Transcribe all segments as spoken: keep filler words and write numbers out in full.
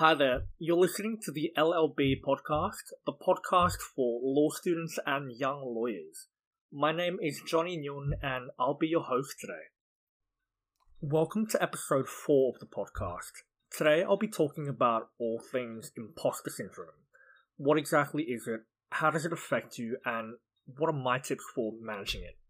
Hi there, you're listening to the L L B podcast, the podcast for law students and young lawyers. My name is Johnny Nguyen and I'll be your host today. Welcome to episode four of the podcast. Today I'll be talking about all things imposter syndrome. What exactly is it, how does it affect you, and what are my tips for managing it?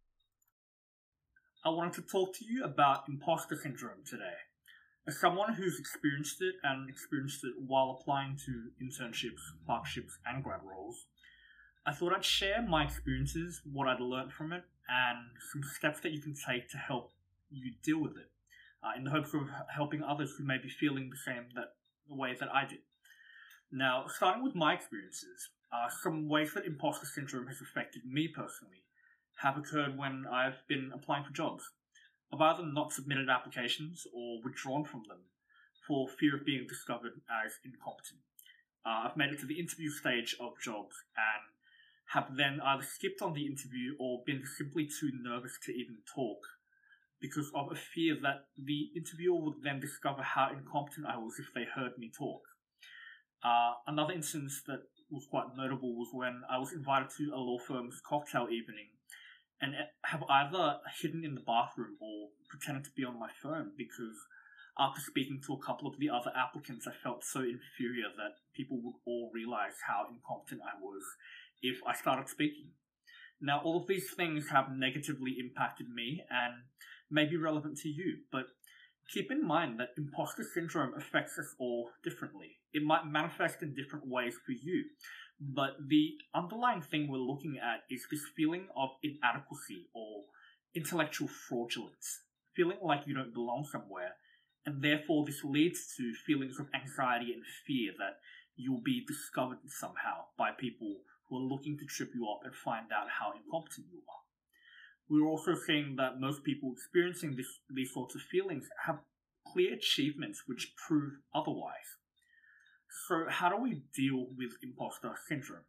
I wanted to talk to you about imposter syndrome today. As someone who's experienced it and experienced it while applying to internships, clerkships, and grad roles, I thought I'd share my experiences, what I'd learned from it, and some steps that you can take to help you deal with it, uh, in the hopes of helping others who may be feeling the same that the way that I did. Now, starting with my experiences, uh, some ways that imposter syndrome has affected me personally have occurred when I've been applying for jobs. I've either not submitted applications or withdrawn from them for fear of being discovered as incompetent. Uh, I've made it to the interview stage of jobs and have then either skipped on the interview or been simply too nervous to even talk because of a fear that the interviewer would then discover how incompetent I was if they heard me talk. Uh, another instance that was quite notable was when I was invited to a law firm's cocktail evening and have either hidden in the bathroom or pretended to be on my phone because after speaking to a couple of the other applicants, I felt so inferior that people would all realize how incompetent I was if I started speaking. Now, all of these things have negatively impacted me and may be relevant to you, but keep in mind that imposter syndrome affects us all differently. It might manifest in different ways for you, but the underlying thing we're looking at is this feeling of inadequacy or intellectual fraudulence, feeling like you don't belong somewhere, and therefore this leads to feelings of anxiety and fear that you'll be discovered somehow by people who are looking to trip you up and find out how incompetent you are. We're also seeing that most people experiencing this, these sorts of feelings have clear achievements which prove otherwise. So how do we deal with imposter syndrome?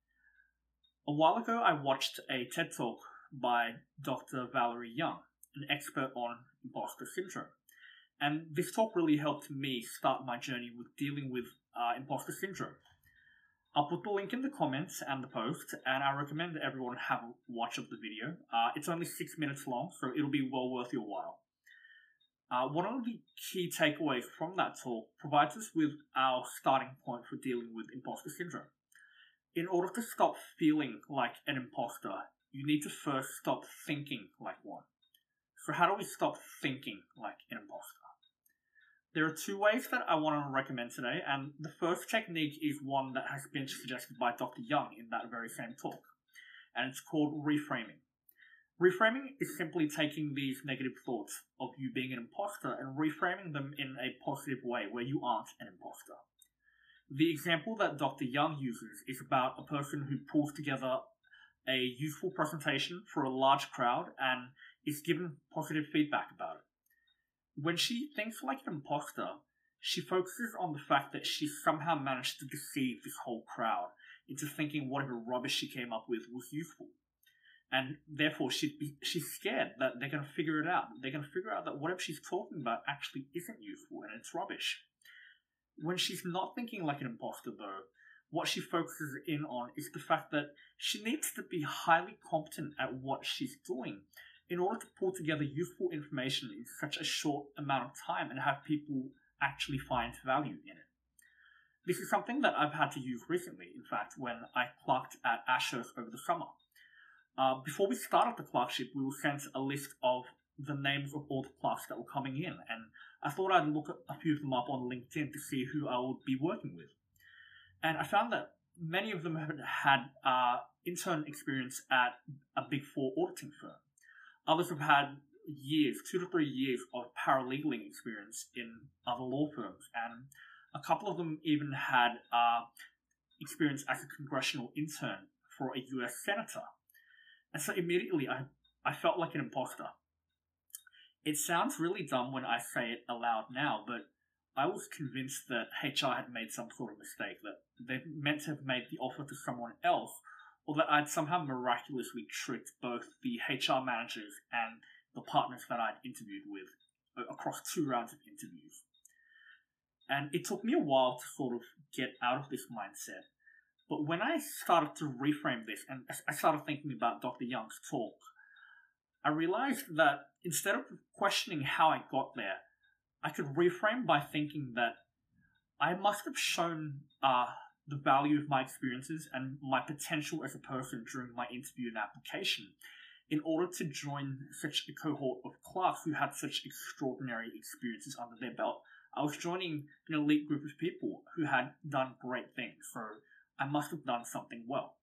A while ago, I watched a TED Talk by Doctor Valerie Young, an expert on imposter syndrome. And this talk really helped me start my journey with dealing with uh, imposter syndrome. I'll put the link in the comments and the post, and I recommend that everyone have a watch of the video. Uh, it's only six minutes long, so it'll be well worth your while. Uh, one of the key takeaways from that talk provides us with our starting point for dealing with imposter syndrome. In order to stop feeling like an imposter, you need to first stop thinking like one. So how do we stop thinking like an imposter? There are two ways that I want to recommend today, and the first technique is one that has been suggested by Doctor Young in that very same talk, and it's called reframing. Reframing is simply taking these negative thoughts of you being an imposter and reframing them in a positive way where you aren't an imposter. The example that Doctor Young uses is about a person who pulls together a useful presentation for a large crowd and is given positive feedback about it. When she thinks like an imposter, she focuses on the fact that she somehow managed to deceive this whole crowd into thinking whatever rubbish she came up with was useful. And therefore, she'd be, she's scared that they're going to figure it out. They're going to figure out that whatever she's talking about actually isn't useful and it's rubbish. When she's not thinking like an imposter, though, what she focuses in on is the fact that she needs to be highly competent at what she's doing in order to pull together useful information in such a short amount of time and have people actually find value in it. This is something that I've had to use recently, in fact, when I clerked at Ashurst over the summer. Uh, before we started the clerkship, we were sent a list of the names of all the clerks that were coming in, and I thought I'd look at a few of them up on LinkedIn to see who I would be working with. And I found that many of them had had uh, intern experience at a Big Four auditing firm. Others have had years, two to three years of paralegaling experience in other law firms, and a couple of them even had uh, experience as a congressional intern for a U S senator. And so immediately I, I felt like an imposter. It sounds really dumb when I say it aloud now, but I was convinced that H R had made some sort of mistake, that they meant to have made the offer to someone else, or that I'd somehow miraculously tricked both the H R managers and the partners that I'd interviewed with across two rounds of interviews. And it took me a while to sort of get out of this mindset. But when I started to reframe this and I started thinking about Doctor Young's talk, I realized that instead of questioning how I got there, I could reframe by thinking that I must have shown uh, the value of my experiences and my potential as a person during my interview and application in order to join such a cohort of class who had such extraordinary experiences under their belt. I was joining an elite group of people who had done great things, so I must have done something well.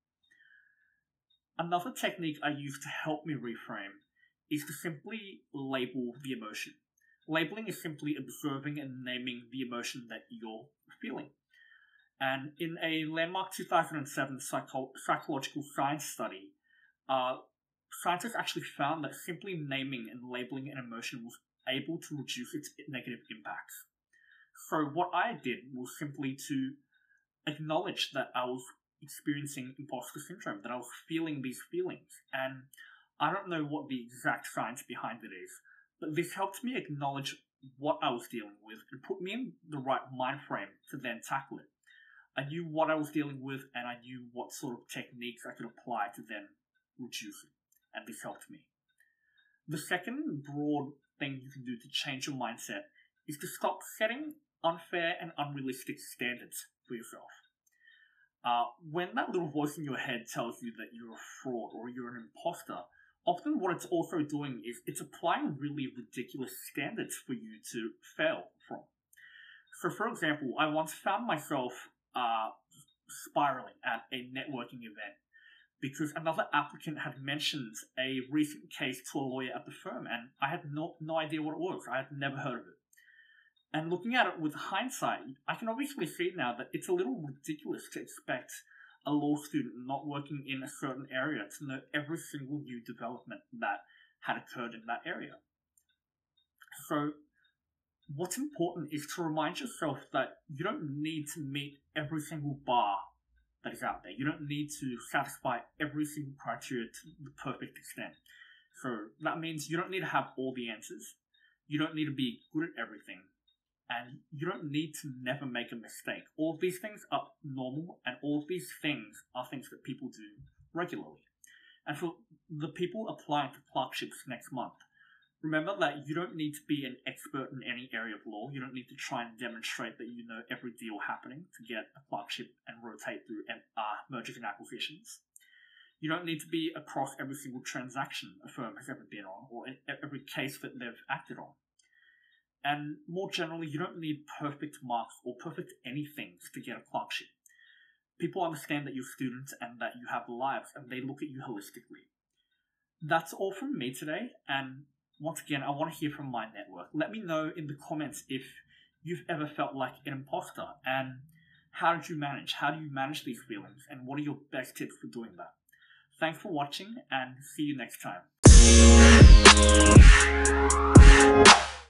Another technique I use to help me reframe is to simply label the emotion. Labeling is simply observing and naming the emotion that you're feeling. And in a landmark two thousand seven psycho- psychological science study, uh, scientists actually found that simply naming and labeling an emotion was able to reduce its negative impacts. So what I did was simply to acknowledge that I was experiencing imposter syndrome, that I was feeling these feelings. And I don't know what the exact science behind it is, but this helped me acknowledge what I was dealing with and put me in the right mind frame to then tackle it. I knew what I was dealing with and I knew what sort of techniques I could apply to then reduce it, and this helped me. The second broad thing you can do to change your mindset is to stop setting unfair and unrealistic standards for yourself. Uh, when that little voice in your head tells you that you're a fraud or you're an imposter, often what it's also doing is it's applying really ridiculous standards for you to fail from. So for example, I once found myself uh, spiraling at a networking event because another applicant had mentioned a recent case to a lawyer at the firm, and I had no, no idea what it was. I had never heard of it. And looking at it with hindsight, I can obviously see now that it's a little ridiculous to expect a law student not working in a certain area to know every single new development that had occurred in that area. So what's important is to remind yourself that you don't need to meet every single bar that is out there. You don't need to satisfy every single criteria to the perfect extent. So that means you don't need to have all the answers. You don't need to be good at everything. And you don't need to never make a mistake. All of these things are normal, and all of these things are things that people do regularly. And for the people applying to clerkships next month, remember that you don't need to be an expert in any area of law. You don't need to try and demonstrate that you know every deal happening to get a clerkship and rotate through uh, mergers and acquisitions. You don't need to be across every single transaction a firm has ever been on, or every case that they've acted on. And more generally, you don't need perfect marks or perfect anything to get a clerkship. People understand that you're students and that you have lives, and they look at you holistically. That's all from me today, and once again, I want to hear from my network. Let me know in the comments if you've ever felt like an imposter, and how did you manage? How do you manage these feelings, and what are your best tips for doing that? Thanks for watching, and see you next time.